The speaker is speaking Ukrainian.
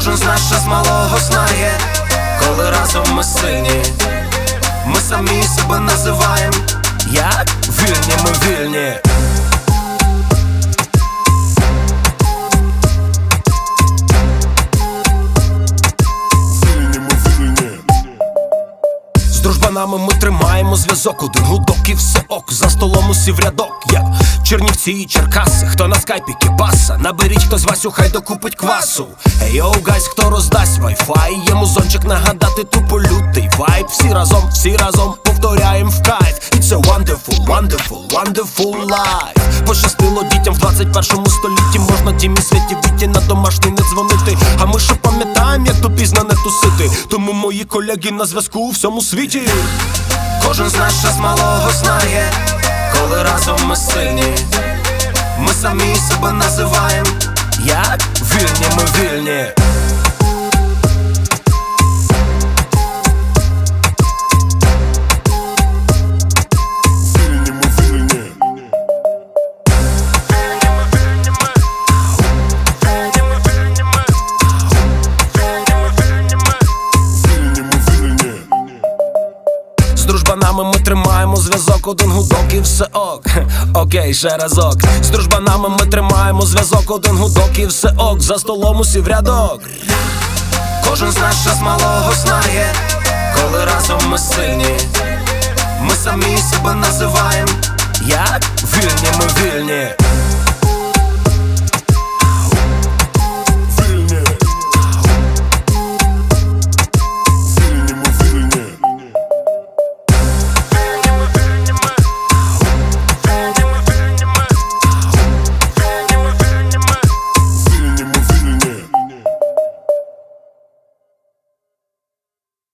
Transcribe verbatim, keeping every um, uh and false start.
Кожен з нас ще з малого знає, коли разом ми сильні. Ми самі себе називаєм як? Вільні, ми вільні. З дружбанами ми тримаємо зв'язок, один гудок і все ок. За столом усі в рядок, як Чернівці і Черкаси. Хто на скайпі кіпаса, наберіть хтось Васю, хай докупить квасу. Ей, йоу, гайс, хто роздасть вайфай, є музончик нагадати тупо лютий вайб. Всі разом, всі разом повторяєм в кайф. It's a wonderful, wonderful, wonderful life. Пощастило дітям в двадцять першому столітті. Можна тімі світі віті на домашній не дзвонити. А ми ще пам'ятаєм, як допізно не тусити. Тому мої колеги на зв'язку у всьому світі. Кожен з нас ще з малого знає, коли разом ми сильні. Ми самі себе називаєм як? Вільні, ми вільні. З дружбанами ми тримаємо зв'язок, один гудок і все ок. Окей, ще разок. З дружбанами ми тримаємо зв'язок, один гудок і все ок. За столом усі в рядок. Кожен з нас ще з малого знає, коли разом ми сильні. Ми самі себе називаєм як? Вільні, ми вільні.